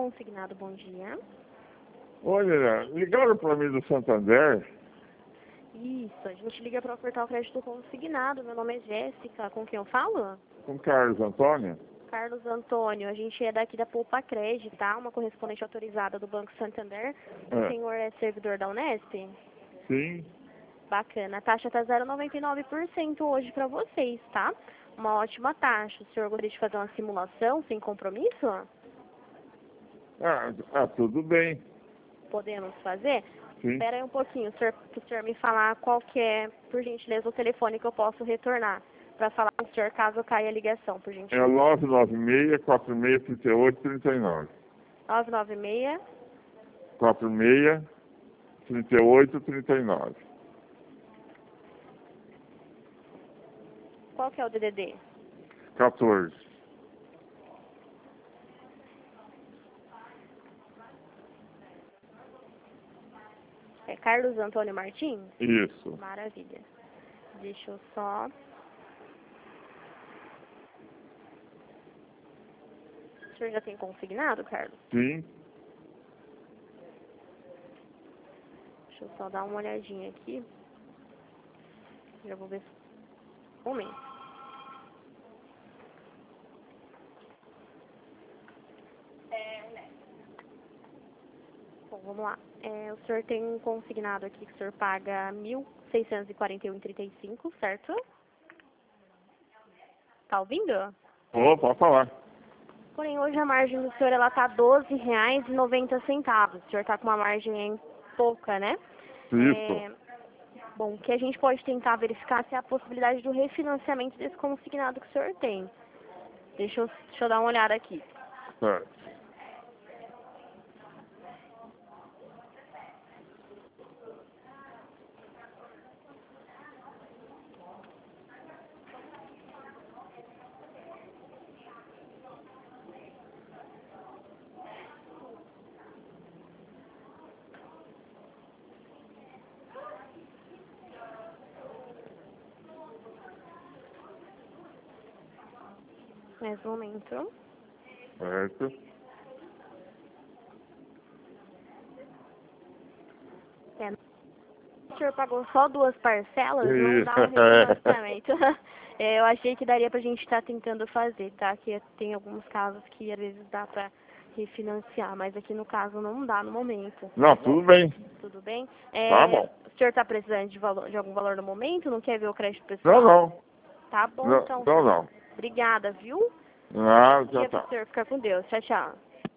consignado, bom dia. Olha, ligaram para mim do Santander. Isso, a gente liga para ofertar o crédito consignado. Meu nome é Jéssica, com quem eu falo? Com Carlos Antônio? Carlos Antônio, a gente é daqui da Poupa Crédito, tá? Uma correspondente autorizada do Banco Santander. O senhor é servidor da Unesp? Sim. Bacana, a taxa tá 0,99% hoje para vocês, tá? Uma ótima taxa. O senhor gostaria de fazer uma simulação sem compromisso? Tudo bem. Podemos fazer? Sim. Espera aí um pouquinho, para o senhor me falar qual que é, por gentileza, o telefone que eu posso retornar, para falar com o senhor caso caia a ligação, por É gentileza. 996-4638-39. 996. 46-38-39. Qual que é o DDD? 14. É Carlos Antônio Martins? Isso. Maravilha. Deixa eu só... O senhor já tem consignado, Carlos? Sim. Deixa eu só dar uma olhadinha aqui. Já vou ver se... Um momento. Bom, vamos lá. O senhor tem um consignado aqui que o senhor paga R$ 1.641,35, certo? Tá ouvindo? Pode falar. Porém, hoje a margem do senhor ela tá R$ 12,90. O senhor tá com uma margem pouca, né? Isso. Bom, o que a gente pode tentar verificar se é a possibilidade do refinanciamento desse consignado que o senhor tem. Deixa eu dar uma olhada aqui. Certo. Mais um momento. Certo. O senhor pagou só 2 parcelas, não dá um refinanciamento. Eu achei que daria pra gente estar tentando fazer, tá? Que tem alguns casos que às vezes dá pra refinanciar, mas aqui no caso não dá no momento. Não, tudo bem. Tudo bem? Tá bom. O senhor tá precisando de algum valor no momento? Não quer ver o crédito pessoal? Não. Tá bom, Não, então. não. Obrigada, viu? Ah, Bom já dia tá. pro senhor. Fica com Deus. Tchau, tchau.